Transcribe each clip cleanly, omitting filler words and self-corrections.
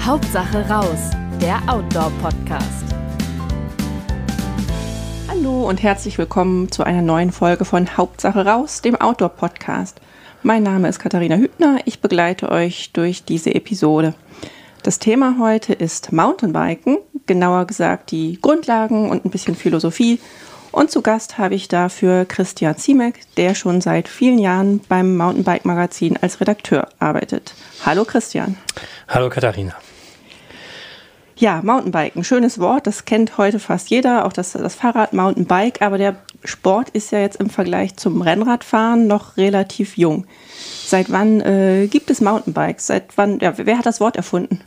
Hauptsache raus, der Outdoor-Podcast. Hallo und herzlich willkommen zu einer neuen Folge von Hauptsache raus, dem Outdoor-Podcast. Mein Name ist Katharina Hübner, ich begleite euch durch diese Episode. Das Thema heute ist Mountainbiken, genauer gesagt die Grundlagen und ein bisschen Philosophie. Und zu Gast habe ich dafür Christian Ziemek, der schon seit vielen Jahren beim Mountainbike-Magazin als Redakteur arbeitet. Hallo Christian. Hallo Katharina. Ja, Mountainbiken, schönes Wort, das kennt heute fast jeder, auch das Fahrrad Mountainbike, aber der Sport ist ja jetzt im Vergleich zum Rennradfahren noch relativ jung. Seit wann gibt es Mountainbikes? Wer hat das Wort erfunden?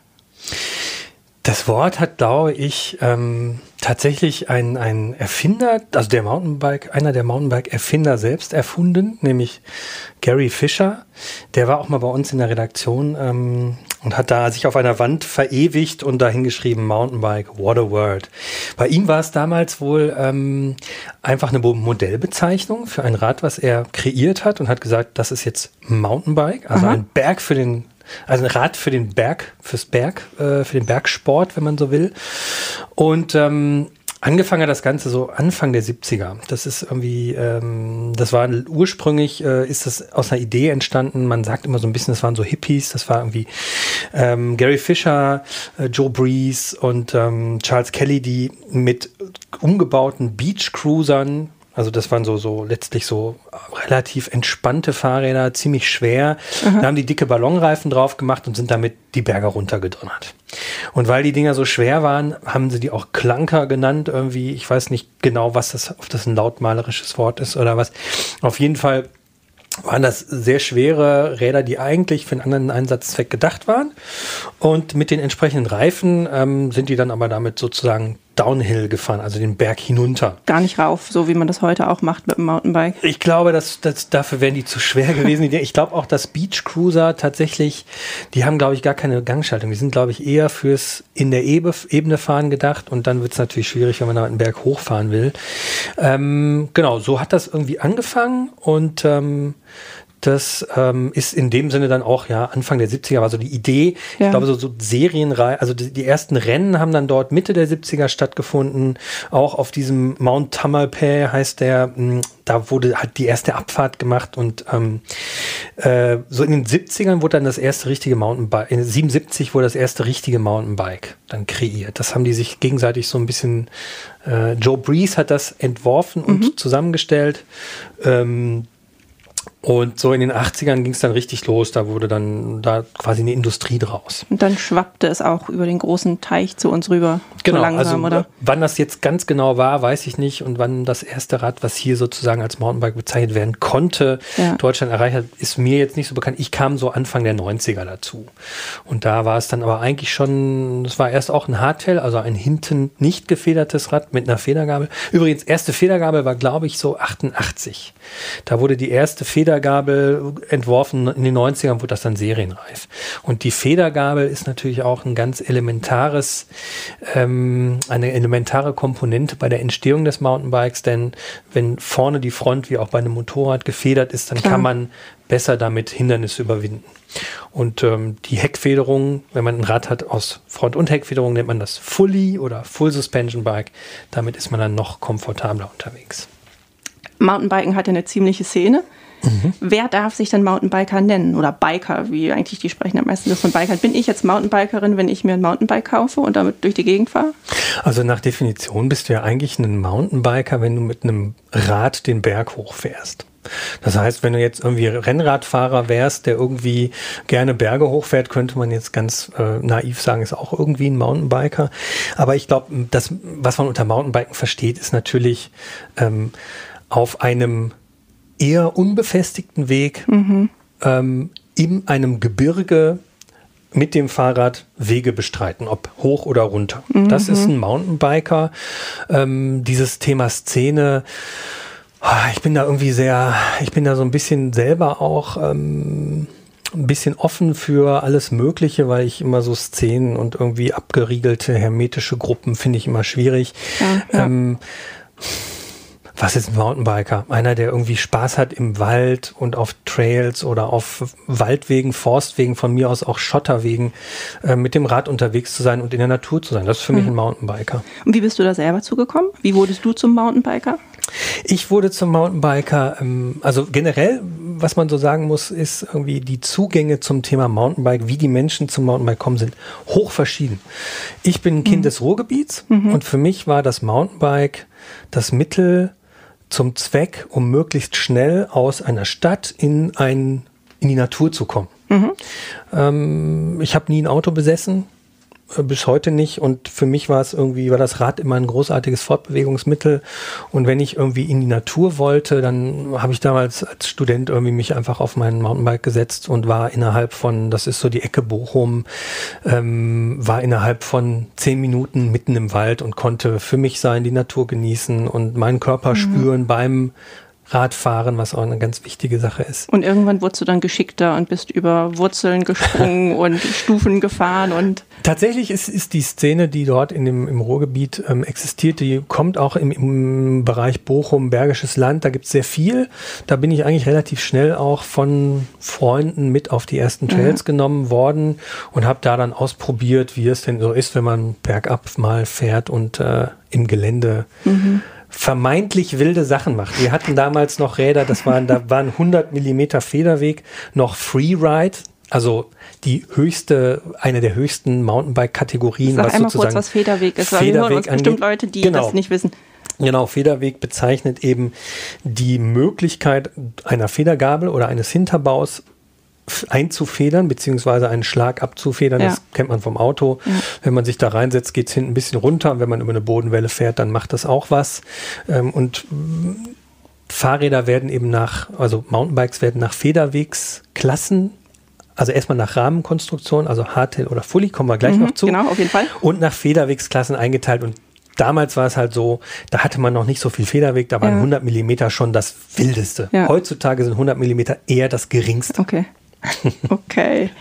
Das Wort hat, glaube ich, tatsächlich ein Erfinder, also einer der Mountainbike-Erfinder selbst erfunden, nämlich Gary Fisher. Der war auch mal bei uns in der Redaktion und hat da sich auf einer Wand verewigt und dahin geschrieben, Mountainbike, what a word. Bei ihm war es damals wohl einfach eine Modellbezeichnung für ein Rad, was er kreiert hat und hat gesagt, das ist jetzt Mountainbike, also ein Rad für den Bergsport, wenn man so will. Und angefangen hat das Ganze so Anfang der 70er. Das ist irgendwie, ursprünglich ist das aus einer Idee entstanden. Man sagt immer so ein bisschen, das waren so Hippies. Das war irgendwie Gary Fisher, Joe Breeze und Charles Kelly, die mit umgebauten Beach-Cruisern, also das waren so letztlich so relativ entspannte Fahrräder, ziemlich schwer. Da haben die dicke Ballonreifen drauf gemacht und sind damit die Berge runtergedonnert. Und weil die Dinger so schwer waren, haben sie die auch Clunker genannt irgendwie. Ich weiß nicht genau, ob das ein lautmalerisches Wort ist oder was. Auf jeden Fall waren das sehr schwere Räder, die eigentlich für einen anderen Einsatzzweck gedacht waren. Und mit den entsprechenden Reifen sind die dann aber damit sozusagen Downhill gefahren, also den Berg hinunter. Gar nicht rauf, so wie man das heute auch macht mit dem Mountainbike. Ich glaube, dafür wären die zu schwer gewesen. Ich glaube auch, dass Beach Cruiser tatsächlich, die haben, glaube ich, gar keine Gangschaltung. Die sind, glaube ich, eher fürs in der Ebene fahren gedacht und dann wird es natürlich schwierig, wenn man da einen Berg hochfahren will. Genau, so hat das irgendwie angefangen und das ist in dem Sinne dann auch, ja, Anfang der 70er war so die Idee. Ja. Ich glaube, so Serienreihe, also die ersten Rennen haben dann dort Mitte der 70er stattgefunden. Auch auf diesem Mount Tamalpais heißt der, da wurde halt die erste Abfahrt gemacht und so in den 70ern wurde dann das erste richtige Mountainbike, in 77 wurde das erste richtige Mountainbike dann kreiert. Das haben die sich gegenseitig so ein bisschen, Joe Breeze hat das entworfen und zusammengestellt. Und so in den 80ern ging es dann richtig los, da wurde dann da quasi eine Industrie draus. Und dann schwappte es auch über den großen Teich zu uns rüber. Genau, so langsam, also oder? Wann das jetzt ganz genau war, weiß ich nicht. Und wann das erste Rad, was hier sozusagen als Mountainbike bezeichnet werden konnte, Deutschland erreicht hat, ist mir jetzt nicht so bekannt. Ich kam so Anfang der 90er dazu. Und da war es dann aber eigentlich schon, es war erst auch ein Hardtail, also ein hinten nicht gefedertes Rad mit einer Federgabel. Übrigens, erste Federgabel war, glaube ich, so 88. Da wurde die erste Federgabel entworfen, in den 90ern wurde das dann serienreif. Und die Federgabel ist natürlich auch ein ganz eine elementare Komponente bei der Entstehung des Mountainbikes, denn wenn vorne die Front wie auch bei einem Motorrad gefedert ist, dann kann man besser damit Hindernisse überwinden. Und die Heckfederung, wenn man ein Rad hat aus Front- und Heckfederung, nennt man das Fully oder Full Suspension Bike. Damit ist man dann noch komfortabler unterwegs. Mountainbiken hat ja eine ziemliche Szene. Wer darf sich denn Mountainbiker nennen? Oder Biker, wie eigentlich die sprechen am meisten von Bikern. Bin ich jetzt Mountainbikerin, wenn ich mir ein Mountainbike kaufe und damit durch die Gegend fahre? Also nach Definition bist du ja eigentlich ein Mountainbiker, wenn du mit einem Rad den Berg hochfährst. Das heißt, wenn du jetzt irgendwie Rennradfahrer wärst, der irgendwie gerne Berge hochfährt, könnte man jetzt ganz naiv sagen, ist auch irgendwie ein Mountainbiker. Aber ich glaube, das, was man unter Mountainbiken versteht, ist natürlich auf einem eher unbefestigten Weg in einem Gebirge mit dem Fahrrad Wege bestreiten, ob hoch oder runter. Das ist ein Mountainbiker. Dieses Thema Szene, ich bin da so ein bisschen selber auch ein bisschen offen für alles Mögliche, weil ich immer so Szenen und irgendwie abgeriegelte hermetische Gruppen finde ich immer schwierig. Ja. Was ist ein Mountainbiker? Einer, der irgendwie Spaß hat im Wald und auf Trails oder auf Waldwegen, Forstwegen, von mir aus auch Schotterwegen, mit dem Rad unterwegs zu sein und in der Natur zu sein. Das ist für mich ein Mountainbiker. Und wie bist du da selber zugekommen? Wie wurdest du zum Mountainbiker? Ich wurde zum Mountainbiker, also generell, was man so sagen muss, ist irgendwie die Zugänge zum Thema Mountainbike, wie die Menschen zum Mountainbike kommen, sind hoch verschieden. Ich bin ein Kind des Ruhrgebiets und für mich war das Mountainbike das Mittel zum Zweck, um möglichst schnell aus einer Stadt in die Natur zu kommen. Ich habe nie ein Auto besessen, bis heute nicht, und für mich war das Rad immer ein großartiges Fortbewegungsmittel, und wenn ich irgendwie in die Natur wollte, dann habe ich damals als Student irgendwie mich einfach auf mein Mountainbike gesetzt und war innerhalb von, das ist so die Ecke Bochum, war innerhalb von 10 Minuten mitten im Wald und konnte für mich sein, die Natur genießen und meinen Körper spüren beim Radfahren, was auch eine ganz wichtige Sache ist. Und irgendwann wurdest du dann geschickter und bist über Wurzeln gesprungen und Stufen gefahren und... Tatsächlich ist die Szene, die dort im Ruhrgebiet existiert, die kommt auch im Bereich Bochum, Bergisches Land, da gibt es sehr viel. Da bin ich eigentlich relativ schnell auch von Freunden mit auf die ersten Trails genommen worden und habe da dann ausprobiert, wie es denn so ist, wenn man bergab mal fährt und im Gelände vermeintlich wilde Sachen macht. Wir hatten damals noch Räder, da waren 100 mm Federweg, noch Freeride, also eine der höchsten Mountainbike-Kategorien. Sag einmal kurz, was Federweg ist, weil wir hören uns bestimmt Leute, die das nicht wissen. Genau, Federweg bezeichnet eben die Möglichkeit einer Federgabel oder eines Hinterbaus einzufedern, beziehungsweise einen Schlag abzufedern. Das kennt man vom Auto. Wenn man sich da reinsetzt, geht es hinten ein bisschen runter. Und wenn man über eine Bodenwelle fährt, dann macht das auch was. Und Fahrräder werden eben Mountainbikes werden nach Federwegsklassen, also erstmal nach Rahmenkonstruktion, also Hardtail oder Fully, kommen wir gleich noch zu. Genau, auf jeden Fall. Und nach Federwegsklassen eingeteilt. Und damals war es halt so, da hatte man noch nicht so viel Federweg, da waren 100 mm schon das Wildeste. Ja. Heutzutage sind 100 mm eher das Geringste. Okay.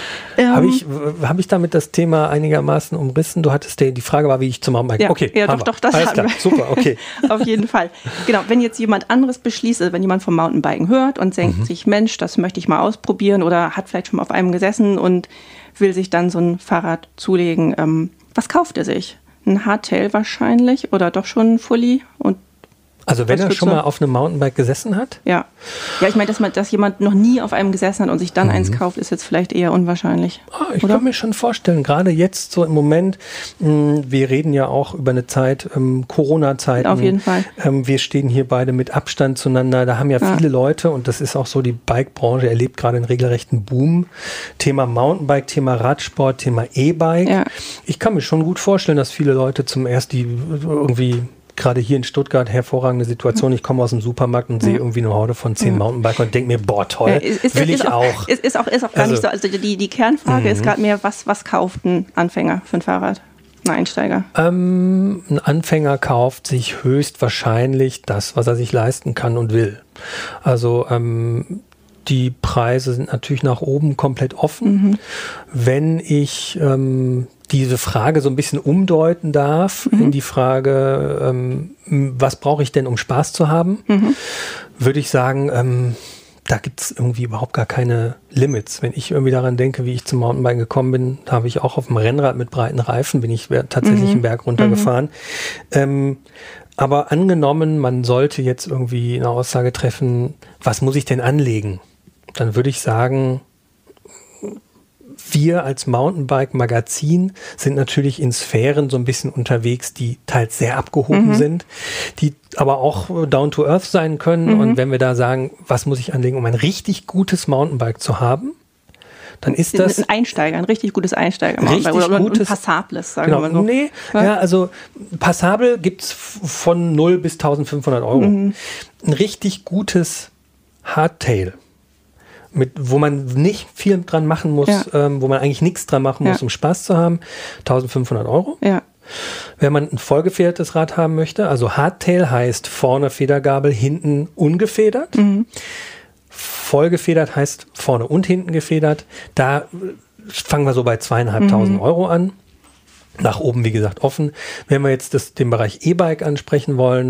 Hab ich damit das Thema einigermaßen umrissen? Du hattest die Frage war, wie ich zum Mountainbike... Ja, okay, doch, das alles klar. Super, okay. Auf jeden Fall. Genau, wenn jetzt jemand anderes beschließt, also wenn jemand vom Mountainbiken hört und denkt sich, Mensch, das möchte ich mal ausprobieren, oder hat vielleicht schon mal auf einem gesessen und will sich dann so ein Fahrrad zulegen, was kauft er sich? Ein Hardtail wahrscheinlich oder doch schon ein Fully? Und also wenn er schon mal auf einem Mountainbike gesessen hat? Ja, ich meine, dass jemand noch nie auf einem gesessen hat und sich dann eins kauft, ist jetzt vielleicht eher unwahrscheinlich. Ich kann mir schon vorstellen, gerade jetzt so im Moment, wir reden ja auch über eine Zeit, Corona-Zeiten. Auf jeden Fall. Wir stehen hier beide mit Abstand zueinander. Da haben ja viele Leute, und das ist auch so, die Bike-Branche erlebt gerade einen regelrechten Boom. Thema Mountainbike, Thema Radsport, Thema E-Bike. Ja. Ich kann mir schon gut vorstellen, dass viele Leute die irgendwie... Gerade hier in Stuttgart, hervorragende Situation. Ich komme aus dem Supermarkt und sehe irgendwie eine Horde von 10 Mountainbikern und denke mir, boah, toll, will ich auch. Ist auch gar nicht so. Also die Kernfrage ist gerade mehr, was kauft ein Anfänger für ein Fahrrad? Ein Einsteiger? Ein Anfänger kauft sich höchstwahrscheinlich das, was er sich leisten kann und will. Also die Preise sind natürlich nach oben komplett offen. Wenn ich diese Frage so ein bisschen umdeuten darf in die Frage, was brauche ich denn, um Spaß zu haben, würde ich sagen, da gibt es irgendwie überhaupt gar keine Limits. Wenn ich irgendwie daran denke, wie ich zum Mountainbiken gekommen bin, habe ich auch auf dem Rennrad mit breiten Reifen, bin ich tatsächlich einen Berg runtergefahren. Aber angenommen, man sollte jetzt irgendwie eine Aussage treffen, was muss ich denn anlegen? Dann würde ich sagen, wir als Mountainbike-Magazin sind natürlich in Sphären so ein bisschen unterwegs, die teils sehr abgehoben sind, die aber auch down to earth sein können. Und wenn wir da sagen, was muss ich anlegen, um ein richtig gutes Mountainbike zu haben, dann ist das... Ein richtig gutes Einsteiger-Mountainbike oder ein passables, sagen wir mal so. Nee, ja, also passabel gibt es von 0 bis 1.500 Euro. Ein richtig gutes Hardtail, wo man nicht viel dran machen muss, wo man eigentlich nichts dran machen muss, um Spaß zu haben, 1.500 Euro. Ja. Wenn man ein vollgefedertes Rad haben möchte, also Hardtail heißt vorne Federgabel, hinten ungefedert. Vollgefedert heißt vorne und hinten gefedert. Da fangen wir so bei 2.500 Euro an. Nach oben, wie gesagt, offen. Wenn wir jetzt den Bereich E-Bike ansprechen wollen,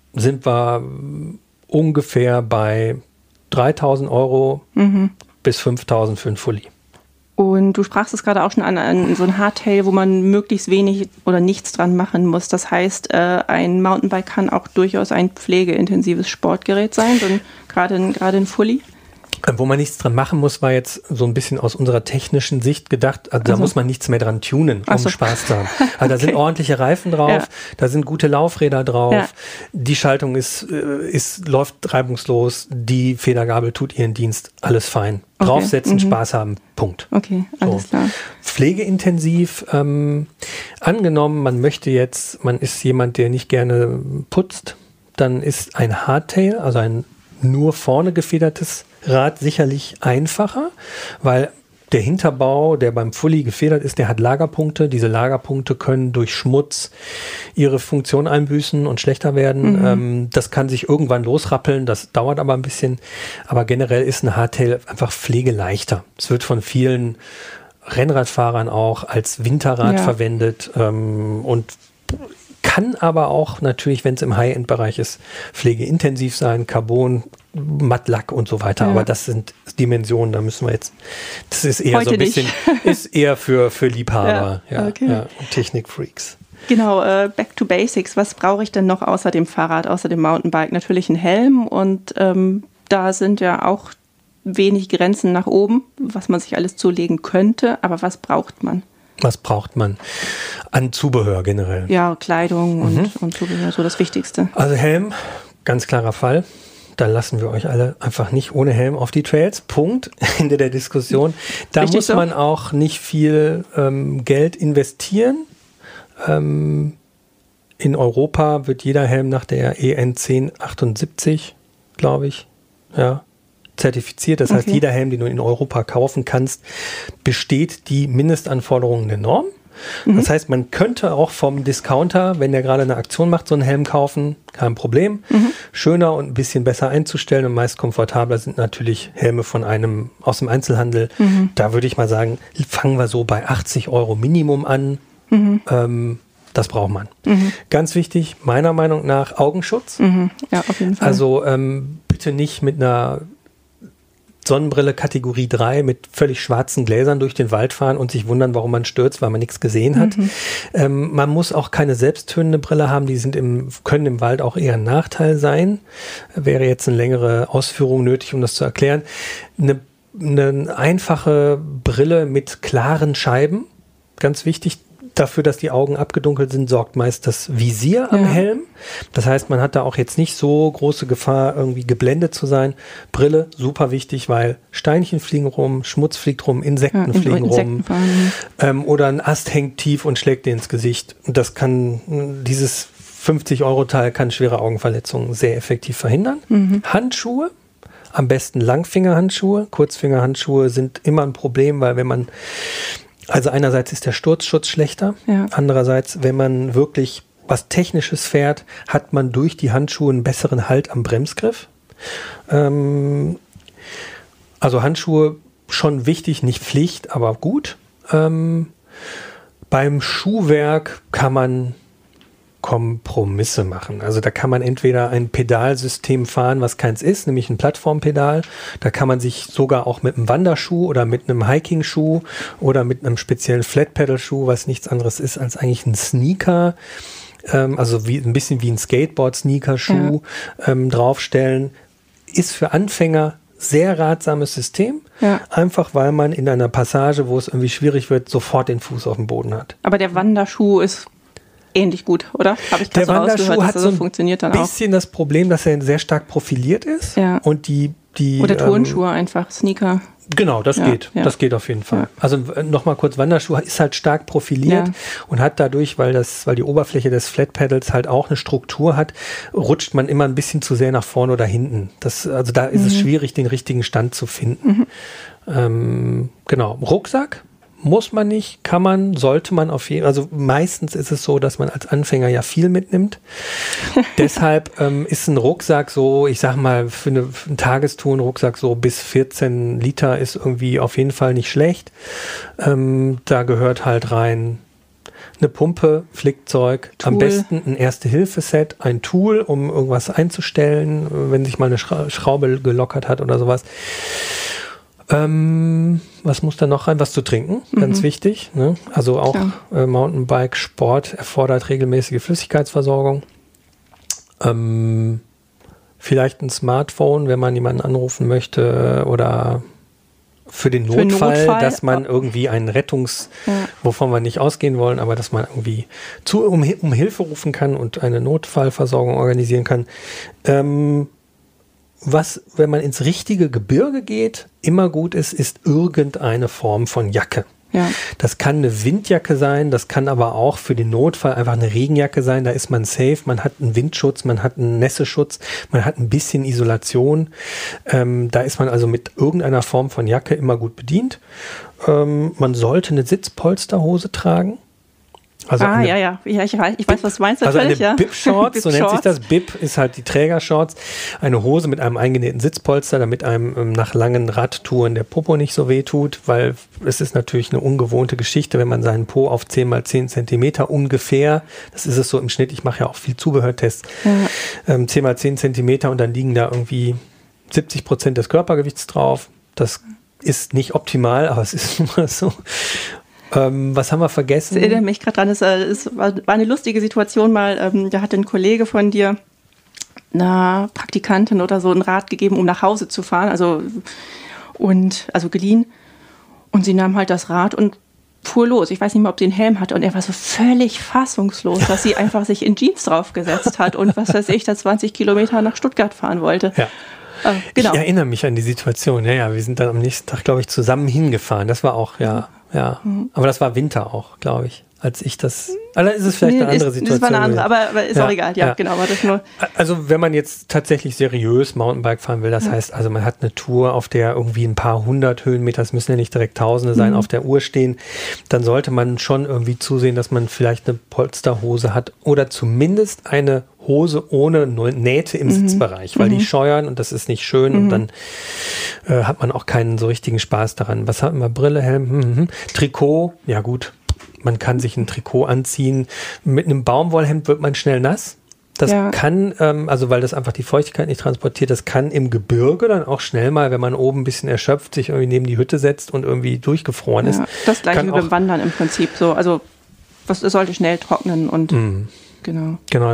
sind wir ungefähr bei 3.000 Euro bis 5.000 für ein Fully. Und du sprachst es gerade auch schon an so ein Hardtail, wo man möglichst wenig oder nichts dran machen muss. Das heißt, ein Mountainbike kann auch durchaus ein pflegeintensives Sportgerät sein, gerade ein Fully. Wo man nichts dran machen muss, war jetzt so ein bisschen aus unserer technischen Sicht gedacht, also da muss man nichts mehr dran tunen, um Spaß zu haben. Also da sind ordentliche Reifen drauf, da sind gute Laufräder drauf, die Schaltung läuft reibungslos, die Federgabel tut ihren Dienst, alles fein. Draufsetzen, Spaß haben, Punkt. Okay, alles klar. Pflegeintensiv, angenommen, man ist jemand, der nicht gerne putzt, dann ist ein Hardtail, also ein nur vorne gefedertes Rad sicherlich einfacher, weil der Hinterbau, der beim Fully gefedert ist, der hat Lagerpunkte. Diese Lagerpunkte können durch Schmutz ihre Funktion einbüßen und schlechter werden. Das kann sich irgendwann losrappeln, das dauert aber ein bisschen. Aber generell ist ein Hardtail einfach pflegeleichter. Es wird von vielen Rennradfahrern auch als Winterrad verwendet und kann aber auch natürlich, wenn es im High-End-Bereich ist, pflegeintensiv sein, Carbon, Mattlack und so weiter. Aber das sind Dimensionen, da müssen wir jetzt, das ist eher heute so ein bisschen, ist eher für Liebhaber und Technikfreaks. Genau, back to basics. Was brauche ich denn noch außer dem Fahrrad, außer dem Mountainbike? Natürlich ein Helm und da sind ja auch wenig Grenzen nach oben, was man sich alles zulegen könnte. Aber was braucht man? Was braucht man an Zubehör generell? Ja, Kleidung und Zubehör, so das Wichtigste. Also Helm, ganz klarer Fall. Da lassen wir euch alle einfach nicht ohne Helm auf die Trails. Punkt. Ende der Diskussion. Da muss man auch nicht viel Geld investieren. In Europa wird jeder Helm nach der EN 1078, glaube ich, zertifiziert. Das heißt, jeder Helm, den du in Europa kaufen kannst, besteht die Mindestanforderungen der Norm. Das heißt, man könnte auch vom Discounter, wenn der gerade eine Aktion macht, so einen Helm kaufen, kein Problem. Schöner und ein bisschen besser einzustellen und meist komfortabler sind natürlich Helme aus dem Einzelhandel. Da würde ich mal sagen, fangen wir so bei 80 Euro Minimum an. Das braucht man. Ganz wichtig, meiner Meinung nach, Augenschutz. Ja, auf jeden Fall. Also bitte nicht mit einer Sonnenbrille Kategorie 3 mit völlig schwarzen Gläsern durch den Wald fahren und sich wundern, warum man stürzt, weil man nichts gesehen hat. Man muss auch keine selbsttönende Brille haben, die können im Wald auch eher ein Nachteil sein. Wäre jetzt eine längere Ausführung nötig, um das zu erklären. Eine einfache Brille mit klaren Scheiben, ganz wichtig. Dafür, dass die Augen abgedunkelt sind, sorgt meist das Visier am Helm. Das heißt, man hat da auch jetzt nicht so große Gefahr, irgendwie geblendet zu sein. Brille, super wichtig, weil Steinchen fliegen rum, Schmutz fliegt rum, Insekten fliegen rum. Oder ein Ast hängt tief und schlägt dir ins Gesicht. Dieses 50-Euro-Teil kann schwere Augenverletzungen sehr effektiv verhindern. Handschuhe. Am besten Langfingerhandschuhe. Kurzfingerhandschuhe sind immer ein Problem, weil also einerseits ist der Sturzschutz schlechter, andererseits, wenn man wirklich was Technisches fährt, hat man durch die Handschuhe einen besseren Halt am Bremsgriff. Also Handschuhe schon wichtig, nicht Pflicht, aber gut. Beim Schuhwerk kann man Kompromisse machen. Also da kann man entweder ein Pedalsystem fahren, was keins ist, nämlich ein Plattformpedal. Da kann man sich sogar auch mit einem Wanderschuh oder mit einem Hiking-Schuh oder mit einem speziellen Flat-Pedal-Schuh, was nichts anderes ist als eigentlich ein Sneaker, also ein bisschen wie ein Skateboard-Sneaker-Schuh draufstellen. Ist für Anfänger sehr ratsames System, einfach weil man in einer Passage, wo es irgendwie schwierig wird, sofort den Fuß auf dem Boden hat. Aber der Wanderschuh ist ähnlich gut, oder? Habe ich der Wanderschuh hat so ein funktioniert dann bisschen das Problem, dass er sehr stark profiliert ist. Und oder Turnschuhe einfach, Sneaker. Genau, das geht. Ja. Das geht auf jeden Fall. Also nochmal kurz, Wanderschuh ist halt stark profiliert und hat dadurch, weil die Oberfläche des Flat-Pedals halt auch eine Struktur hat, rutscht man immer ein bisschen zu sehr nach vorne oder hinten. Also da ist es schwierig, den richtigen Stand zu finden. Genau. Rucksack muss man nicht, kann man, sollte man auf jeden Fall. Also meistens ist es so, dass man als Anfänger ja viel mitnimmt. Deshalb ist ein Rucksack so, ich sag mal, für einen Tagestour ein Rucksack so bis 14 Liter ist irgendwie auf jeden Fall nicht schlecht. Da gehört halt rein eine Pumpe, Flickzeug, Tool. am besten ein Erste-Hilfe-Set, ein Tool, um irgendwas einzustellen, wenn sich mal eine Schraube gelockert hat oder sowas. Was muss da noch rein? Was zu trinken, ganz wichtig. Ne? Also auch Mountainbike-Sport erfordert regelmäßige Flüssigkeitsversorgung. Vielleicht ein Smartphone, wenn man jemanden anrufen möchte oder für den Notfall, dass man irgendwie einen wovon wir nicht ausgehen wollen, aber dass man irgendwie um Hilfe rufen kann und eine Notfallversorgung organisieren kann. Was, wenn man ins richtige Gebirge geht, immer gut ist irgendeine Form von Jacke. Ja. Das kann eine Windjacke sein, das kann aber auch für den Notfall einfach eine Regenjacke sein. Da ist man safe, man hat einen Windschutz, man hat einen Nässeschutz, man hat ein bisschen Isolation. Da ist man also mit irgendeiner Form von Jacke immer gut bedient. Man sollte eine Sitzpolsterhose tragen. Also ich weiß, was du meinst. Also eine Bib-Shorts, so nennt sich das. Bib ist halt die Trägershorts. Eine Hose mit einem eingenähten Sitzpolster, damit einem nach langen Radtouren der Popo nicht so weh tut, weil es ist natürlich eine ungewohnte Geschichte, wenn man seinen Po auf 10 x 10 Zentimeter ungefähr, das ist es so im Schnitt, ich mache ja auch viel Zubehörtests, 10 x 10 Zentimeter und dann liegen da irgendwie 70% des Körpergewichts drauf. Das ist nicht optimal, aber es ist nun mal so. Was haben wir vergessen? Ich erinnere mich gerade dran, es war eine lustige Situation mal, da hat ein Kollege von dir einer Praktikantin oder so ein Rat gegeben, um nach Hause zu fahren, also geliehen. Und sie nahm halt das Rad und fuhr los. Ich weiß nicht mehr, ob sie einen Helm hatte und er war so völlig fassungslos, dass sie einfach sich in Jeans draufgesetzt hat und was weiß ich, da 20 Kilometer nach Stuttgart fahren wollte. Ja. Genau. Ich erinnere mich an die Situation. Ja, wir sind dann am nächsten Tag, glaube ich, zusammen hingefahren. Das war auch, ja. Aber das war Winter auch, glaube ich, als ich das. Also ist es vielleicht eine andere Situation. Das war eine andere, aber ist auch egal. Ja, genau. War das nur. Also wenn man jetzt tatsächlich seriös Mountainbike fahren will, das heißt, also man hat eine Tour, auf der irgendwie ein paar 100 Höhenmeter, es müssen ja nicht direkt Tausende sein, auf der Uhr stehen, dann sollte man schon irgendwie zusehen, dass man vielleicht eine Polsterhose hat oder zumindest eine Hose ohne Nähte im Sitzbereich, weil die scheuern und das ist nicht schön und dann hat man auch keinen so richtigen Spaß daran. Was haben wir? Brille, Helm, Trikot, ja gut, man kann sich ein Trikot anziehen. Mit einem Baumwollhemd wird man schnell nass. Das kann, weil das einfach die Feuchtigkeit nicht transportiert, das kann im Gebirge dann auch schnell mal, wenn man oben ein bisschen erschöpft, sich irgendwie neben die Hütte setzt und irgendwie durchgefroren ist. Das gleiche wie beim Wandern im Prinzip so. Also es sollte schnell trocknen und genau.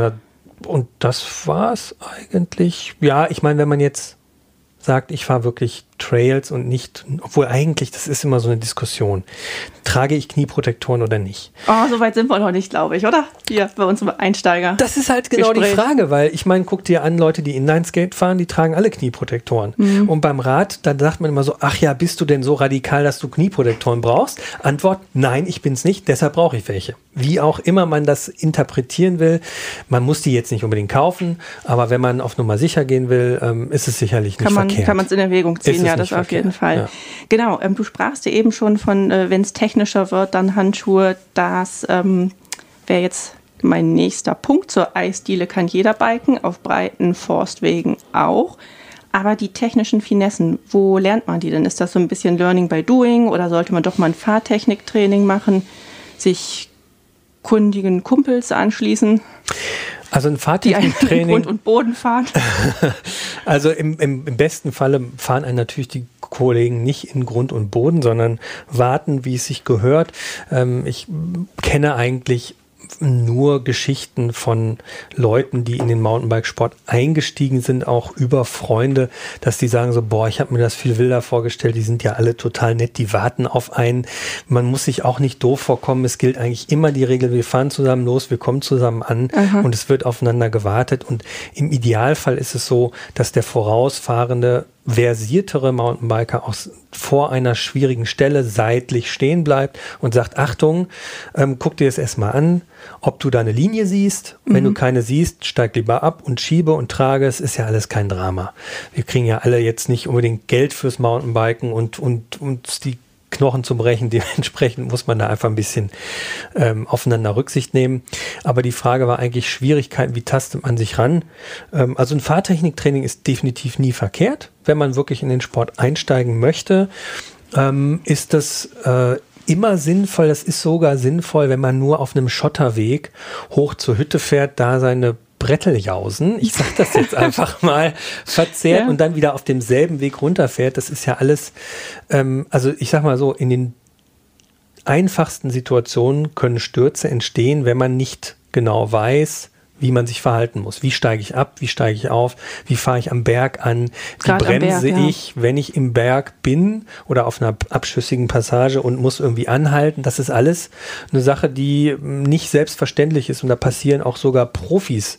Und das war's eigentlich. Ja, ich meine, wenn man jetzt sagt, ich fahre wirklich Trails und nicht, obwohl eigentlich, das ist immer so eine Diskussion, trage ich Knieprotektoren oder nicht? Oh, so weit sind wir noch nicht, glaube ich, oder? Hier bei uns Einsteiger. Das ist halt genau die Frage, weil ich meine, guck dir an, Leute, die Inline-Skate fahren, die tragen alle Knieprotektoren. Und beim Rad, dann sagt man immer so, ach ja, bist du denn so radikal, dass du Knieprotektoren brauchst? Antwort, nein, ich bin's nicht, deshalb brauche ich welche. Wie auch immer man das interpretieren will, man muss die jetzt nicht unbedingt kaufen, aber wenn man auf Nummer sicher gehen will, ist es sicherlich nicht verkehrt. Kann man es in Erwägung ziehen, ja, das auf jeden Fall. Ja. Genau, du sprachst ja eben schon von, wenn es technischer wird, dann Handschuhe. Das wäre jetzt mein nächster Punkt. Zur Eisdiele kann jeder biken, auf breiten Forstwegen auch. Aber die technischen Finessen, wo lernt man die denn? Ist das so ein bisschen Learning by Doing oder sollte man doch mal ein Fahrtechniktraining machen, sich kundigen Kumpels anschließen? Also ein Fahrtechniktraining. Grund und Boden fahren. Also im besten Falle fahren einen natürlich die Kollegen nicht in Grund und Boden, sondern warten, wie es sich gehört. Ich kenne eigentlich nur Geschichten von Leuten, die in den Mountainbikesport eingestiegen sind, auch über Freunde, dass die sagen so, boah, ich habe mir das viel wilder vorgestellt, die sind ja alle total nett, die warten auf einen. Man muss sich auch nicht doof vorkommen, es gilt eigentlich immer die Regel, wir fahren zusammen los, wir kommen zusammen an und es wird aufeinander gewartet und im Idealfall ist es so, dass der vorausfahrende versiertere Mountainbiker auch vor einer schwierigen Stelle seitlich stehen bleibt und sagt, Achtung, guck dir das erstmal an, ob du da eine Linie siehst. Wenn du keine siehst, steig lieber ab und schiebe und trage. Es ist ja alles kein Drama. Wir kriegen ja alle jetzt nicht unbedingt Geld fürs Mountainbiken und uns die Knochen zu brechen. Dementsprechend muss man da einfach ein bisschen aufeinander Rücksicht nehmen. Aber die Frage war eigentlich Schwierigkeiten, wie tastet man sich ran? Also ein Fahrtechniktraining ist definitiv nie verkehrt. Wenn man wirklich in den Sport einsteigen möchte, ist das immer sinnvoll, das ist sogar sinnvoll, wenn man nur auf einem Schotterweg hoch zur Hütte fährt, da seine Bretteljausen, ich sag das jetzt einfach mal, verzehrt und dann wieder auf demselben Weg runterfährt. Das ist ja alles, also ich sag mal so, in den einfachsten Situationen können Stürze entstehen, wenn man nicht genau weiß, wie man sich verhalten muss. Wie steige ich ab? Wie steige ich auf? Wie fahre ich am Berg an? Wie bremse ich, wenn ich im Berg bin oder auf einer abschüssigen Passage und muss irgendwie anhalten? Das ist alles eine Sache, die nicht selbstverständlich ist. Und da passieren auch sogar Profis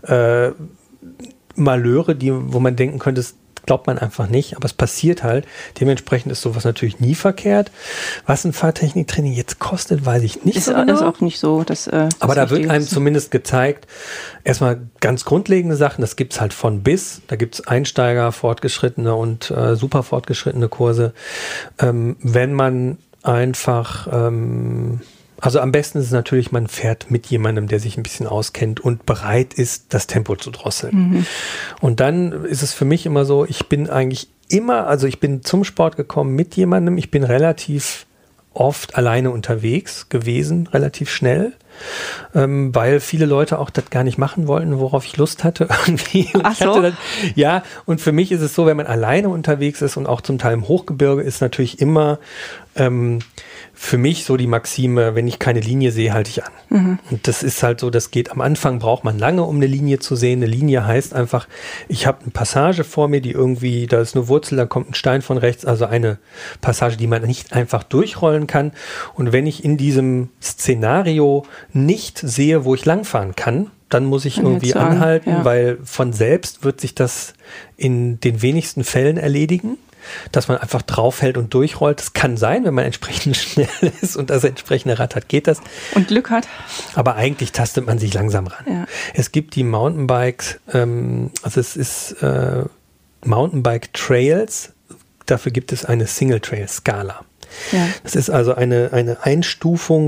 Malheure, wo man denken könnte, das glaubt man einfach nicht, aber es passiert halt. Dementsprechend ist sowas natürlich nie verkehrt. Was ein Fahrtechniktraining jetzt kostet, weiß ich nicht so genau. Ist auch nicht so. Aber da wird einem zumindest gezeigt, erstmal ganz grundlegende Sachen, das gibt es halt von bis. Da gibt es Einsteiger, fortgeschrittene und super fortgeschrittene Kurse. Wenn man einfach... Also am besten ist es natürlich, man fährt mit jemandem, der sich ein bisschen auskennt und bereit ist, das Tempo zu drosseln. Mhm. Und dann ist es für mich immer so, ich bin zum Sport gekommen mit jemandem, ich bin relativ oft alleine unterwegs gewesen, relativ schnell, weil viele Leute auch das gar nicht machen wollten, worauf ich Lust hatte. Irgendwie. Ach so. Und für mich ist es so, wenn man alleine unterwegs ist und auch zum Teil im Hochgebirge, ist natürlich immer für mich so die Maxime, wenn ich keine Linie sehe, halte ich an. Mhm. Und das ist halt so, das geht am Anfang, braucht man lange, um eine Linie zu sehen. Eine Linie heißt einfach, ich habe eine Passage vor mir, die irgendwie, da ist eine Wurzel, da kommt ein Stein von rechts, also eine Passage, die man nicht einfach durchrollen kann. Und wenn ich in diesem Szenario nicht sehe, wo ich langfahren kann, dann muss ich irgendwie anhalten, weil von selbst wird sich das in den wenigsten Fällen erledigen, dass man einfach draufhält und durchrollt. Das kann sein, wenn man entsprechend schnell ist und das entsprechende Rad hat, geht das. Und Glück hat. Aber eigentlich tastet man sich langsam ran. Ja. Es gibt die Mountainbikes, also es ist Mountainbike Trails, dafür gibt es eine Single Trail Skala. Ja. Das ist also eine Einstufung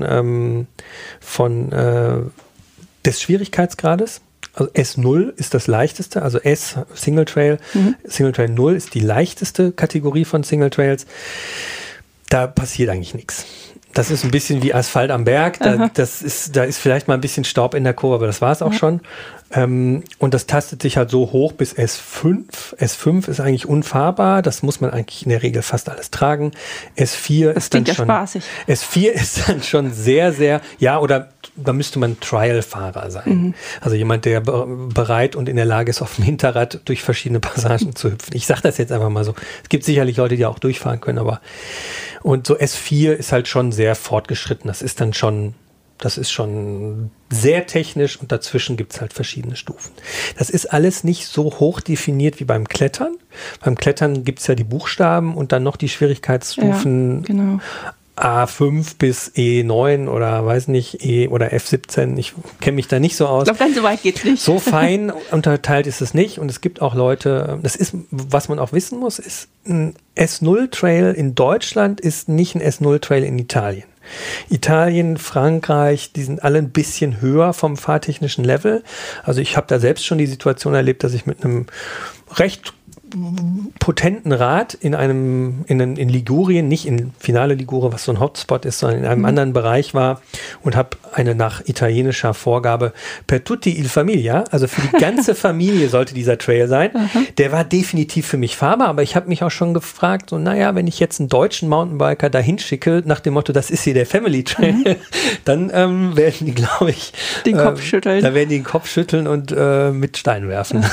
des Schwierigkeitsgrades. Also S0 ist das leichteste, also S Single Trail. Single Trail 0 ist die leichteste Kategorie von Single Trails. Da passiert eigentlich nichts. Das ist ein bisschen wie Asphalt am Berg. Da ist vielleicht mal ein bisschen Staub in der Kurve, aber das war es auch schon. Und das tastet sich halt so hoch bis S5. S5 ist eigentlich unfahrbar. Das muss man eigentlich in der Regel fast alles tragen. S4 ist dann schon spaßig. S4 ist dann schon sehr, sehr, oder da müsste man Trial-Fahrer sein. Mhm. Also jemand, der bereit und in der Lage ist, auf dem Hinterrad durch verschiedene Passagen zu hüpfen. Ich sage das jetzt einfach mal so. Es gibt sicherlich Leute, die auch durchfahren können, und so S4 ist halt schon sehr fortgeschritten. Das ist schon sehr technisch und dazwischen gibt es halt verschiedene Stufen. Das ist alles nicht so hoch definiert wie beim Klettern. Beim Klettern gibt es ja die Buchstaben und dann noch die Schwierigkeitsstufen. Ja, genau. A5 bis E9 oder weiß nicht, E oder F17. Ich kenne mich da nicht so aus. Ich glaube, dann so weit geht's nicht. So fein unterteilt ist es nicht. Und es gibt auch Leute, das ist, was man auch wissen muss, ist ein S0-Trail in Deutschland ist nicht ein S0-Trail in Italien. Italien, Frankreich, die sind alle ein bisschen höher vom fahrtechnischen Level. Also ich habe da selbst schon die Situation erlebt, dass ich mit einem recht potenten Rad in Ligurien, nicht in Finale Ligure, was so ein Hotspot ist, sondern in einem anderen Bereich war und habe eine nach italienischer Vorgabe per tutti il famiglia, also für die ganze Familie sollte dieser Trail sein. Der war definitiv für mich fahrbar, aber ich habe mich auch schon gefragt, so wenn ich jetzt einen deutschen Mountainbiker dahin schicke, nach dem Motto, das ist hier der Family Trail, dann werden die, glaube ich, den Kopf schütteln. Da werden die den Kopf schütteln und mit Stein werfen.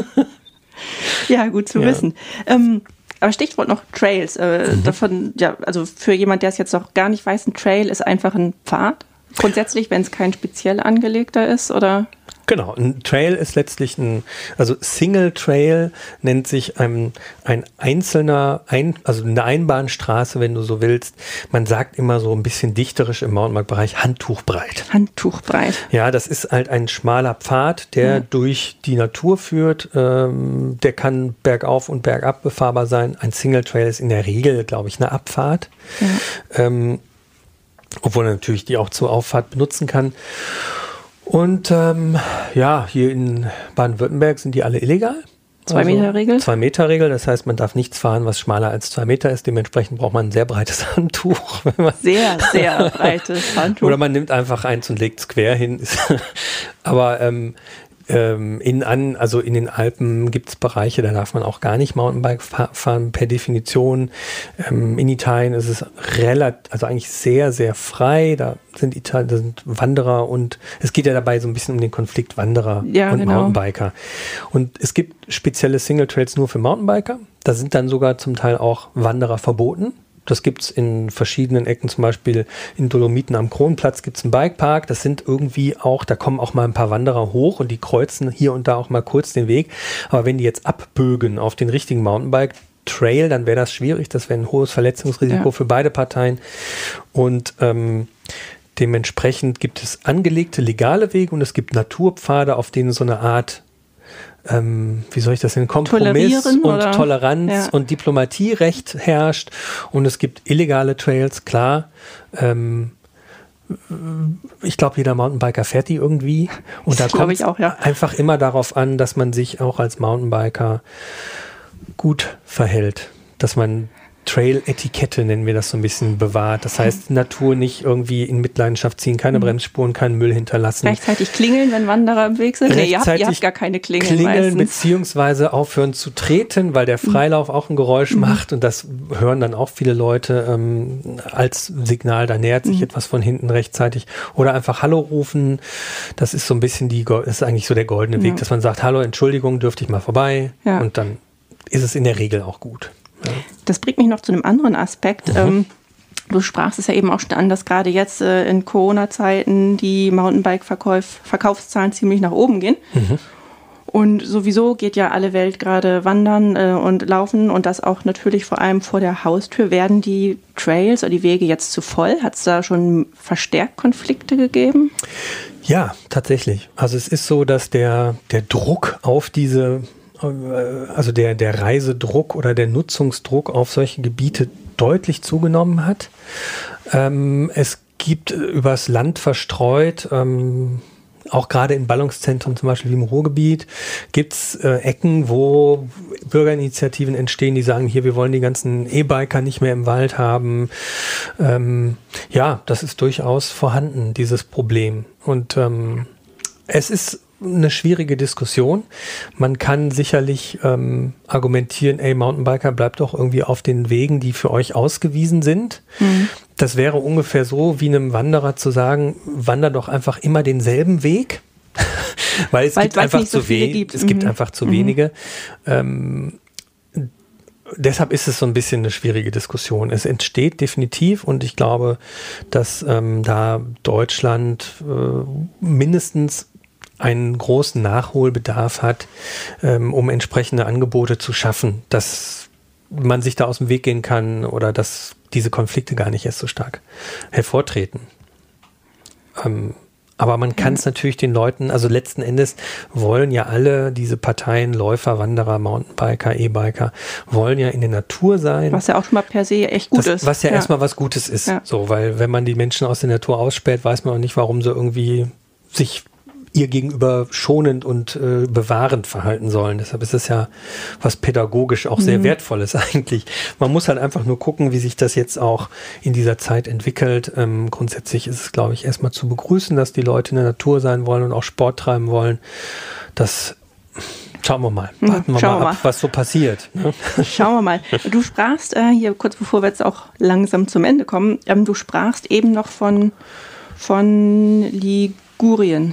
Ja, gut zu wissen. Aber Stichwort noch Trails. Davon, also für jemand, der es jetzt noch gar nicht weiß, ein Trail ist einfach ein Pfad. Grundsätzlich, wenn es kein speziell angelegter ist, oder? Genau, ein Trail ist letztlich also Single Trail nennt sich ein einzelner, also eine Einbahnstraße, wenn du so willst. Man sagt immer so ein bisschen dichterisch im Mountainbike-Bereich Handtuchbreit. Handtuchbreit. Ja, das ist halt ein schmaler Pfad, der durch die Natur führt. Der kann bergauf und bergab befahrbar sein. Ein Single Trail ist in der Regel, glaube ich, eine Abfahrt. Ja. Obwohl man natürlich die auch zur Auffahrt benutzen kann. Und hier in Baden-Württemberg sind die alle illegal. 2-Meter-Regel? 2-Meter-Regel, das heißt, man darf nichts fahren, was schmaler als 2 Meter ist. Dementsprechend braucht man ein sehr breites Handtuch. Sehr, sehr breites Handtuch. Oder man nimmt einfach eins und legt es quer hin. Aber in den Alpen gibt es Bereiche, da darf man auch gar nicht Mountainbike fahren, per Definition. In Italien ist es eigentlich sehr, sehr frei. Da sind Wanderer und es geht ja dabei so ein bisschen um den Konflikt Wanderer und genau. Mountainbiker. Und es gibt spezielle Single-Trails nur für Mountainbiker. Da sind dann sogar zum Teil auch Wanderer verboten. Das gibt es in verschiedenen Ecken, zum Beispiel in Dolomiten am Kronplatz gibt es einen Bikepark. Das sind irgendwie auch, da kommen auch mal ein paar Wanderer hoch und die kreuzen hier und da auch mal kurz den Weg. Aber wenn die jetzt abbögen auf den richtigen Mountainbike-Trail, dann wäre das schwierig. Das wäre ein hohes Verletzungsrisiko für beide Parteien. Und dementsprechend gibt es angelegte legale Wege und es gibt Naturpfade, auf denen so eine Art wie soll ich das nennen? Kompromiss und Toleranz und Diplomatierecht herrscht und es gibt illegale Trails, klar. Ich glaube, jeder Mountainbiker fährt die irgendwie und da kommt es einfach immer darauf an, dass man sich auch als Mountainbiker gut verhält, dass man Trail-Etikette, nennen wir das so ein bisschen, bewahrt. Das heißt, Natur nicht irgendwie in Mitleidenschaft ziehen, keine Bremsspuren, keinen Müll hinterlassen. Rechtzeitig klingeln, wenn Wanderer im Weg sind? Nee, ihr habt gar keine Klingeln meistens. Beziehungsweise aufhören zu treten, weil der Freilauf auch ein Geräusch macht und das hören dann auch viele Leute als Signal, da nähert sich etwas von hinten rechtzeitig. Oder einfach Hallo rufen. Das ist so ein bisschen das ist eigentlich so der goldene Weg, dass man sagt, hallo, Entschuldigung, dürfte ich mal vorbei? Ja. Und dann ist es in der Regel auch gut. Ja. Das bringt mich noch zu einem anderen Aspekt. Du sprachst es ja eben auch schon an, dass gerade jetzt in Corona-Zeiten die Mountainbike-Verkaufszahlen ziemlich nach oben gehen. Und sowieso geht ja alle Welt gerade wandern und laufen und das auch natürlich vor allem vor der Haustür. Werden die Trails oder die Wege jetzt zu voll? Hat es da schon verstärkt Konflikte gegeben? Ja, tatsächlich. Also es ist so, dass der Druck auf der Reisedruck oder der Nutzungsdruck auf solche Gebiete deutlich zugenommen hat. Es gibt übers Land verstreut, auch gerade in Ballungszentren, zum Beispiel wie im Ruhrgebiet, gibt es Ecken, wo Bürgerinitiativen entstehen, die sagen, hier, wir wollen die ganzen E-Biker nicht mehr im Wald haben. Ja, das ist durchaus vorhanden, dieses Problem. Und es ist eine schwierige Diskussion. Man kann sicherlich argumentieren, Mountainbiker, bleibt doch irgendwie auf den Wegen, die für euch ausgewiesen sind. Das wäre ungefähr so, wie einem Wanderer zu sagen, wander doch einfach immer denselben Weg, weil es gibt einfach zu wenig. Es gibt einfach zu wenige. Deshalb ist es so ein bisschen eine schwierige Diskussion. Es entsteht definitiv und ich glaube, dass da Deutschland mindestens einen großen Nachholbedarf hat, um entsprechende Angebote zu schaffen, dass man sich da aus dem Weg gehen kann oder dass diese Konflikte gar nicht erst so stark hervortreten. Aber man kann es natürlich den Leuten, also letzten Endes wollen ja alle diese Parteien, Läufer, Wanderer, Mountainbiker, E-Biker, wollen ja in der Natur sein. Was ja auch schon mal per se echt gut ist. Was ja erstmal was Gutes ist. Ja. So, weil wenn man die Menschen aus der Natur ausspäht, weiß man auch nicht, warum sie irgendwie sich ihr gegenüber schonend und bewahrend verhalten sollen. Deshalb ist es ja was pädagogisch auch sehr Wertvolles eigentlich. Man muss halt einfach nur gucken, wie sich das jetzt auch in dieser Zeit entwickelt. Grundsätzlich ist es, glaube ich, erstmal zu begrüßen, dass die Leute in der Natur sein wollen und auch Sport treiben wollen. Das schauen wir mal. Warten wir mal ab, was so passiert. Ne? Schauen wir mal. Du sprachst hier, kurz bevor wir jetzt auch langsam zum Ende kommen, du sprachst eben noch von Ligurien.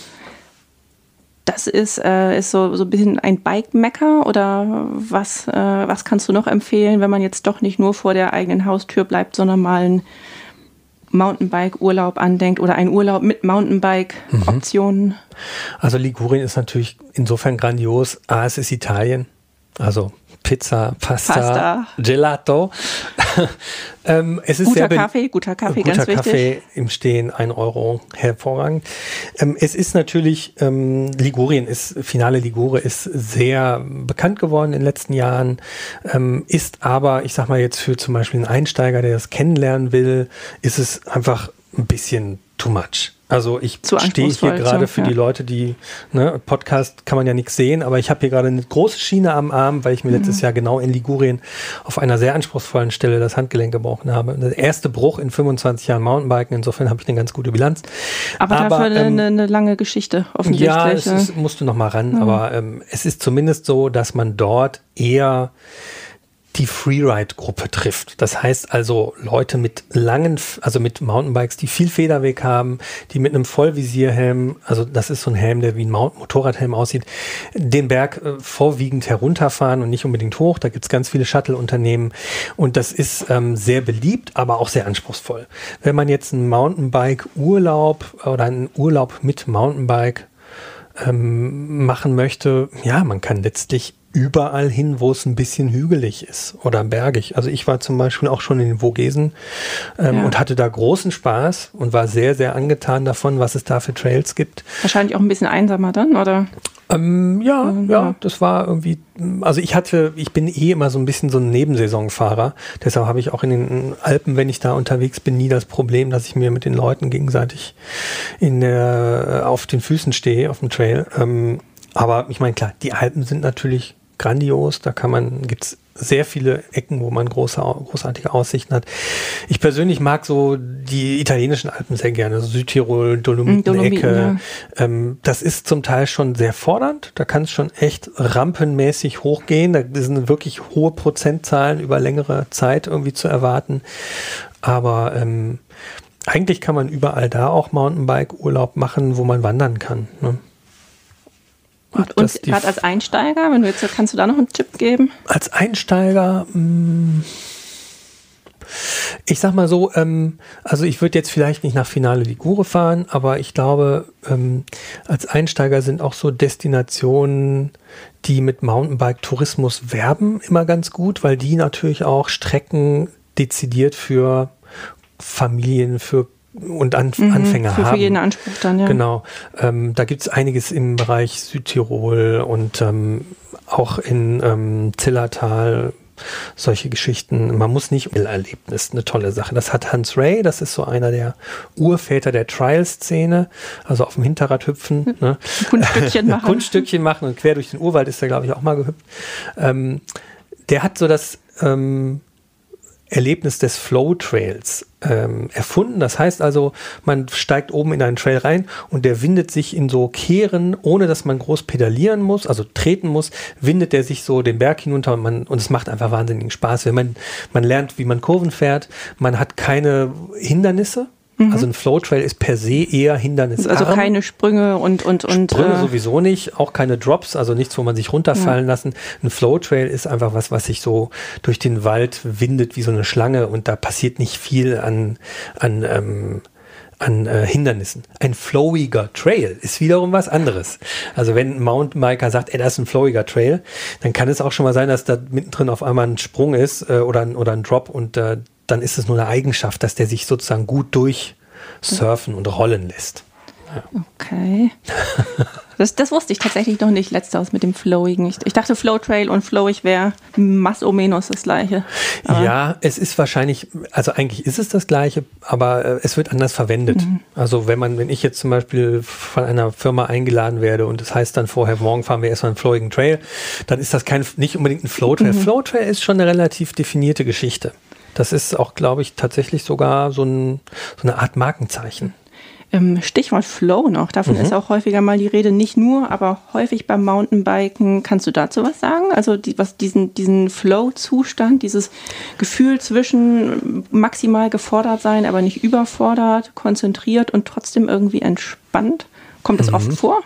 Das ist so ein bisschen ein Bike-Mecker oder was kannst du noch empfehlen, wenn man jetzt doch nicht nur vor der eigenen Haustür bleibt, sondern mal einen Mountainbike-Urlaub andenkt oder einen Urlaub mit Mountainbike-Optionen? Also Ligurien ist natürlich insofern grandios. Es ist Italien, also Pizza, Pasta. Gelato. Es ist guter Kaffee, ganz wichtig. Guter Kaffee im Stehen, 1 Euro, hervorragend. Es ist natürlich, Finale Ligure ist sehr bekannt geworden in den letzten Jahren, ist aber, ich sag mal jetzt für zum Beispiel einen Einsteiger, der das kennenlernen will, ist es einfach ein bisschen too much. Also ich stehe hier gerade für die Leute, die, Podcast kann man ja nichts sehen, aber ich habe hier gerade eine große Schiene am Arm, weil ich mir letztes Jahr genau in Ligurien auf einer sehr anspruchsvollen Stelle das Handgelenk gebrochen habe. Der erste Bruch in 25 Jahren Mountainbiken, insofern habe ich eine ganz gute Bilanz. Aber dafür eine lange Geschichte offensichtlich. Ja, es musste noch mal ran, aber es ist zumindest so, dass man dort eher die Freeride-Gruppe trifft. Das heißt also Leute mit mit Mountainbikes, die viel Federweg haben, die mit einem Vollvisierhelm, also das ist so ein Helm, der wie ein Motorradhelm aussieht, den Berg vorwiegend herunterfahren und nicht unbedingt hoch. Da gibt es ganz viele Shuttle-Unternehmen und das ist sehr beliebt, aber auch sehr anspruchsvoll. Wenn man jetzt einen Mountainbike-Urlaub oder einen Urlaub mit Mountainbike machen möchte, ja, man kann letztlich überall hin, wo es ein bisschen hügelig ist oder bergig. Also ich war zum Beispiel auch schon in den Vogesen und hatte da großen Spaß und war sehr, sehr angetan davon, was es da für Trails gibt. Wahrscheinlich auch ein bisschen einsamer dann, oder? Ja, das war irgendwie, also ich bin immer so ein bisschen so ein Nebensaisonfahrer, deshalb habe ich auch in den Alpen, wenn ich da unterwegs bin, nie das Problem, dass ich mir mit den Leuten gegenseitig auf den Füßen stehe, auf dem Trail. Aber ich meine, klar, die Alpen sind natürlich grandios, gibt's sehr viele Ecken, wo man großartige Aussichten hat. Ich persönlich mag so die italienischen Alpen sehr gerne, so Südtirol, Dolomiten-Ecke. Ja. Das ist zum Teil schon sehr fordernd, da kann es schon echt rampenmäßig hochgehen, da sind wirklich hohe Prozentzahlen über längere Zeit irgendwie zu erwarten. Aber eigentlich kann man überall da auch Mountainbike-Urlaub machen, wo man wandern kann, ne? Und gerade als Einsteiger, kannst du da noch einen Tipp geben? Als Einsteiger, ich sag mal so, also ich würde jetzt vielleicht nicht nach Finale Ligure fahren, aber ich glaube, als Einsteiger sind auch so Destinationen, die mit Mountainbike-Tourismus werben, immer ganz gut, weil die natürlich auch Strecken dezidiert für Familien, und Anfänger haben. Für jeden Anspruch dann, ja. Genau. Da gibt es einiges im Bereich Südtirol und auch in Zillertal, solche Geschichten. Man muss nicht Erlebnis, eine tolle Sache. Das hat Hans Ray, das ist so einer der Urväter der Trial-Szene, also auf dem Hinterrad hüpfen. Ne? Kunststückchen machen und quer durch den Urwald ist er, glaube ich, auch mal gehüpft. Der hat so das Erlebnis des Flow-Trails erfunden. Das heißt also, man steigt oben in einen Trail rein und der windet sich in so Kehren, ohne dass man groß pedalieren muss, also treten muss, windet der sich so den Berg hinunter und es macht einfach wahnsinnigen Spaß. Wenn man lernt, wie man Kurven fährt, man hat keine Hindernisse. Also ein Flow-Trail ist per se eher hindernisarm. Also keine Sprünge und Sprünge sowieso nicht, auch keine Drops, also nichts, wo man sich runterfallen lassen. Ein Flow-Trail ist einfach was sich so durch den Wald windet wie so eine Schlange und da passiert nicht viel an Hindernissen. Ein flowiger Trail ist wiederum was anderes. Also wenn ein Mountainbiker sagt, das ist ein flowiger Trail, dann kann es auch schon mal sein, dass da mittendrin auf einmal ein Sprung ist oder ein Drop und dann ist es nur eine Eigenschaft, dass der sich sozusagen gut durchsurfen und rollen lässt. Ja. Okay. Das wusste ich tatsächlich noch nicht, letzteres mit dem Flowigen. Ich dachte, Flow-Trail und Flowig wäre más o menos das Gleiche. Aber ja, es ist wahrscheinlich, also eigentlich ist es das Gleiche, aber es wird anders verwendet. Also wenn ich jetzt zum Beispiel von einer Firma eingeladen werde und das heißt dann vorher, morgen fahren wir erstmal einen flowigen Trail, dann ist das nicht unbedingt ein Flow-Trail. Flow-Trail ist schon eine relativ definierte Geschichte. Das ist auch, glaube ich, tatsächlich sogar so eine Art Markenzeichen. Stichwort Flow noch, davon ist auch häufiger mal die Rede, nicht nur, aber häufig beim Mountainbiken. Kannst du dazu was sagen? Also diesen Flow-Zustand, dieses Gefühl zwischen maximal gefordert sein, aber nicht überfordert, konzentriert und trotzdem irgendwie entspannt. Kommt das oft vor?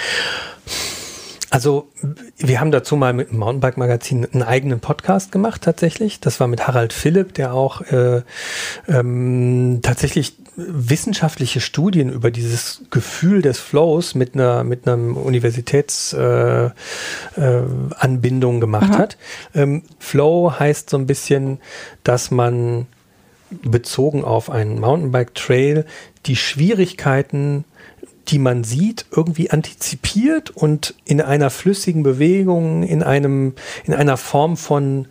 Also wir haben dazu mal mit dem Mountainbike-Magazin einen eigenen Podcast gemacht tatsächlich. Das war mit Harald Philipp, der auch tatsächlich wissenschaftliche Studien über dieses Gefühl des Flows mit einer Universitätsanbindung gemacht hat. Flow heißt so ein bisschen, dass man bezogen auf einen Mountainbike-Trail die Schwierigkeiten, die man sieht, irgendwie antizipiert und in einer flüssigen Bewegung, in einer Form von,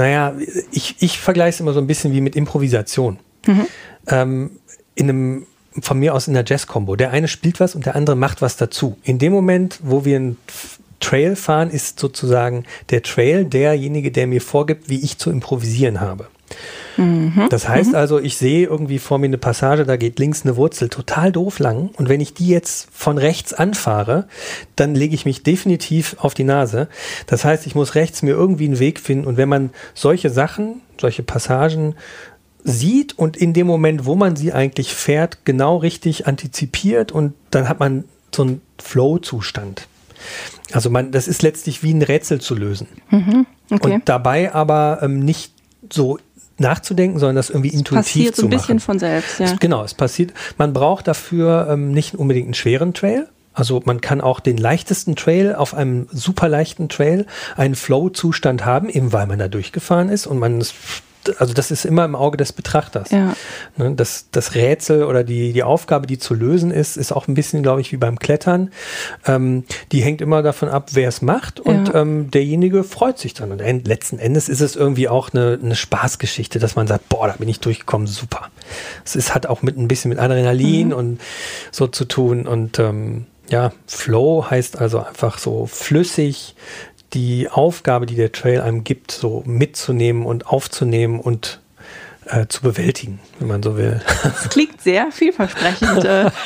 ich vergleiche es immer so ein bisschen wie mit Improvisation. In einem von mir aus in der Jazz-Kombo. Der eine spielt was und der andere macht was dazu. In dem Moment, wo wir einen Trail fahren, ist sozusagen der Trail derjenige, der mir vorgibt, wie ich zu improvisieren habe. Das heißt also, ich sehe irgendwie vor mir eine Passage, da geht links eine Wurzel total doof lang und wenn ich die jetzt von rechts anfahre, dann lege ich mich definitiv auf die Nase. Das heißt, ich muss rechts mir irgendwie einen Weg finden und wenn man solche Sachen, solche Passagen sieht und in dem Moment, wo man sie eigentlich fährt, genau richtig antizipiert und dann hat man so einen Flow-Zustand. Also das ist letztlich wie ein Rätsel zu lösen. Okay. Und dabei aber nicht so nachzudenken, sondern das irgendwie intuitiv zu machen. Es passiert so ein bisschen von selbst, ja. Genau, es passiert. Man braucht dafür nicht unbedingt einen schweren Trail. Also man kann auch den leichtesten Trail auf einem super leichten Trail einen Flow-Zustand haben, eben weil man da durchgefahren ist und also das ist immer im Auge des Betrachters. Ja. Das Rätsel oder die Aufgabe, die zu lösen ist auch ein bisschen, glaube ich, wie beim Klettern. Die hängt immer davon ab, wer es macht und derjenige freut sich dann. Und letzten Endes ist es irgendwie auch eine Spaßgeschichte, dass man sagt, boah, da bin ich durchgekommen, super. Hat auch ein bisschen mit Adrenalin und so zu tun und Flow heißt also einfach so flüssig, die Aufgabe, die der Trail einem gibt, so mitzunehmen und aufzunehmen und zu bewältigen, wenn man so will. Das klingt sehr vielversprechend.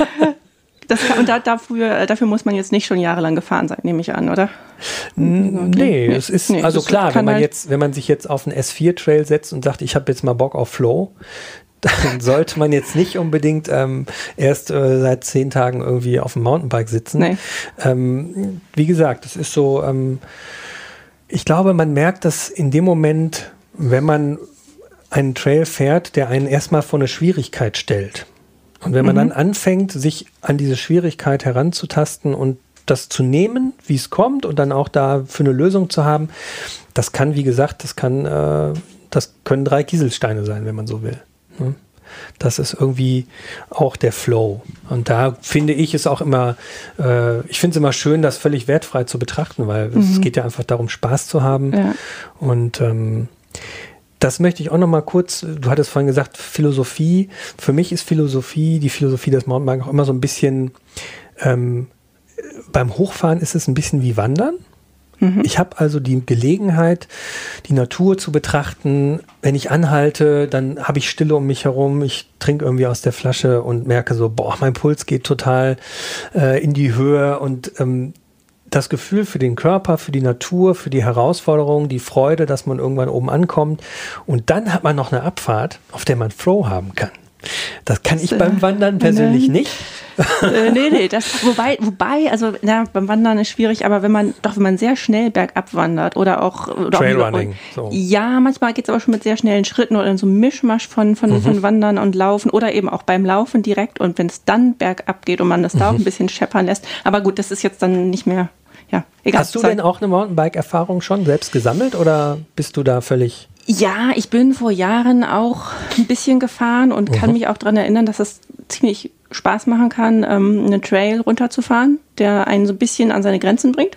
Dafür muss man jetzt nicht schon jahrelang gefahren sein, nehme ich an, oder? Nee, es ist also klar, wenn man sich jetzt auf einen S4-Trail setzt und sagt, ich habe jetzt mal Bock auf Flow, dann sollte man jetzt nicht unbedingt erst seit 10 Tagen irgendwie auf dem Mountainbike sitzen. Nee. Wie gesagt, es ist so, ich glaube, man merkt das in dem Moment, wenn man einen Trail fährt, der einen erstmal vor eine Schwierigkeit stellt. Und wenn man dann anfängt, sich an diese Schwierigkeit heranzutasten und das zu nehmen, wie es kommt und dann auch dafür eine Lösung zu haben, das kann, wie gesagt, das können 3 Kieselsteine sein, wenn man so will. Das ist irgendwie auch der Flow. Und da finde ich es auch immer, ich finde es immer schön, das völlig wertfrei zu betrachten, weil es geht ja einfach darum, Spaß zu haben. Ja. Und das möchte ich auch noch mal kurz, du hattest vorhin gesagt, Philosophie. Für mich ist die Philosophie des Mountainbikes auch immer so ein bisschen, beim Hochfahren ist es ein bisschen wie Wandern. Ich habe also die Gelegenheit, die Natur zu betrachten. Wenn ich anhalte, dann habe ich Stille um mich herum. Ich trinke irgendwie aus der Flasche und merke so, boah, mein Puls geht total in die Höhe. Und das Gefühl für den Körper, für die Natur, für die Herausforderung, die Freude, dass man irgendwann oben ankommt. Und dann hat man noch eine Abfahrt, auf der man Flow haben kann. Das kann ich beim Wandern persönlich nicht. Nee, wobei, also beim Wandern ist schwierig, aber wenn man sehr schnell bergab wandert oder Trailrunning. So. Ja, manchmal geht es aber schon mit sehr schnellen Schritten oder in so einem Mischmasch von Wandern und Laufen oder eben auch beim Laufen direkt und wenn es dann bergab geht und man das da auch ein bisschen scheppern lässt. Aber gut, das ist jetzt dann nicht mehr, egal. Hast du denn auch eine Mountainbike-Erfahrung schon selbst gesammelt oder bist du da völlig... Ja, ich bin vor Jahren auch ein bisschen gefahren und kann mich auch daran erinnern, dass es ziemlich Spaß machen kann, einen Trail runterzufahren, der einen so ein bisschen an seine Grenzen bringt.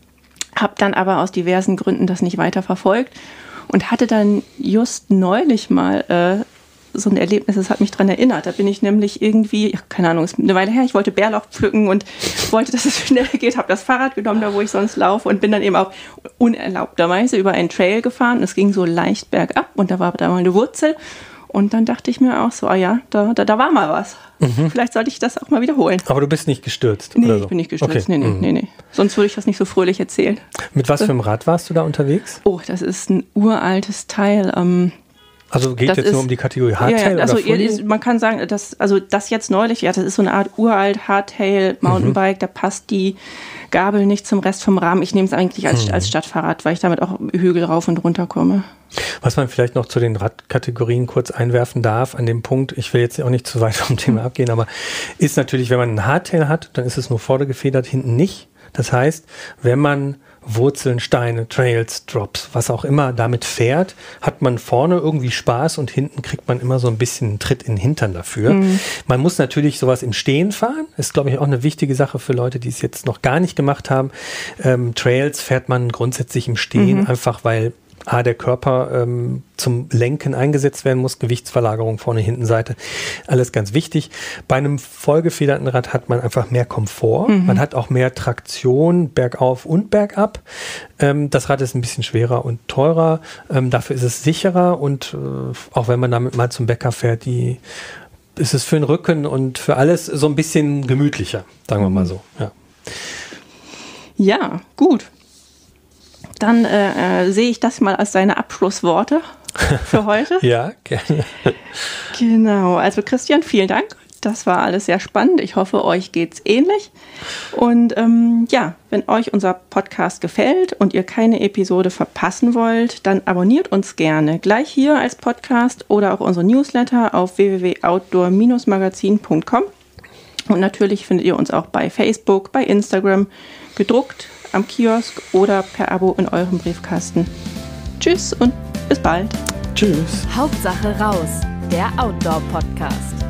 Hab dann aber aus diversen Gründen das nicht weiter verfolgt und hatte dann just neulich mal so ein Erlebnis, das hat mich daran erinnert. Da bin ich nämlich irgendwie, keine Ahnung, ist eine Weile her, ich wollte Bärlauch pflücken und wollte, dass es schnell geht, habe das Fahrrad genommen, da wo ich sonst laufe und bin dann eben auch unerlaubterweise über einen Trail gefahren. Es ging so leicht bergab und da war da mal eine Wurzel und dann dachte ich mir auch so, da war mal was. Vielleicht sollte ich das auch mal wiederholen. Aber du bist nicht gestürzt? Nee, oder so? Ich bin nicht gestürzt. Okay. Nee. Sonst würde ich das nicht so fröhlich erzählen. Mit was für einem Rad warst du da unterwegs? Oh, das ist ein uraltes Teil. Also geht jetzt nur um die Kategorie Hardtail oder Fully? Man kann sagen, das jetzt neulich, das ist so eine Art uralt Hardtail Mountainbike, da passt die Gabel nicht zum Rest vom Rahmen. Ich nehme es eigentlich als Stadtfahrrad, weil ich damit auch Hügel rauf und runter komme. Was man vielleicht noch zu den Radkategorien kurz einwerfen darf, an dem Punkt, ich will jetzt auch nicht zu weit vom Thema abgehen, aber ist natürlich, wenn man einen Hardtail hat, dann ist es nur vorne gefedert, hinten nicht. Das heißt, wenn man Wurzeln, Steine, Trails, Drops, was auch immer damit fährt, hat man vorne irgendwie Spaß und hinten kriegt man immer so ein bisschen einen Tritt in den Hintern dafür. Man muss natürlich sowas im Stehen fahren. Ist, glaube ich, auch eine wichtige Sache für Leute, die es jetzt noch gar nicht gemacht haben. Trails fährt man grundsätzlich im Stehen, einfach weil der Körper zum Lenken eingesetzt werden muss, Gewichtsverlagerung vorne, hinten, Seite, alles ganz wichtig. Bei einem vollgefederten Rad hat man einfach mehr Komfort, man hat auch mehr Traktion bergauf und bergab. Das Rad ist ein bisschen schwerer und teurer, dafür ist es sicherer und auch wenn man damit mal zum Bäcker fährt, ist es für den Rücken und für alles so ein bisschen gemütlicher, sagen wir mal so. Ja, gut. Dann sehe ich das mal als deine Abschlussworte für heute. Ja, gerne. Genau, also Christian, vielen Dank. Das war alles sehr spannend. Ich hoffe, euch geht's ähnlich. Und wenn euch unser Podcast gefällt und ihr keine Episode verpassen wollt, dann abonniert uns gerne gleich hier als Podcast oder auch unsere Newsletter auf www.outdoor-magazin.com. Und natürlich findet ihr uns auch bei Facebook, bei Instagram, gedruckt, am Kiosk oder per Abo in eurem Briefkasten. Tschüss und bis bald. Tschüss. Hauptsache raus, der Outdoor-Podcast.